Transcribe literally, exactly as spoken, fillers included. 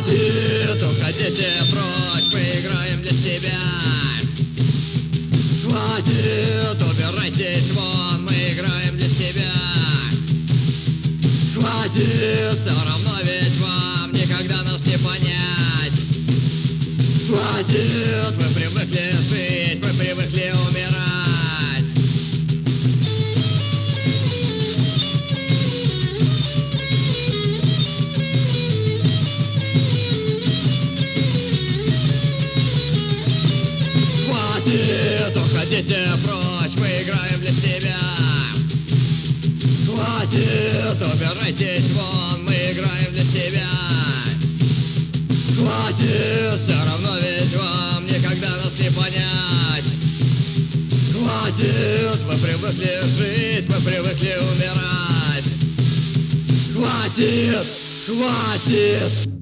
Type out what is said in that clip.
Хватит, уходите прочь, поиграем для себя. Хватит, убирайтесь вон, мы играем для себя. Хватит, все равно ведь вам никогда нас не понять. Хватит, мы привыкли жить, мы привыкли умирать. Хватит, уходите прочь, мы играем для себя. Хватит, убирайтесь вон, мы играем для себя. Хватит, все равно ведь вам никогда нас не понять. Хватит, мы привыкли жить, мы привыкли умирать. Хватит, хватит.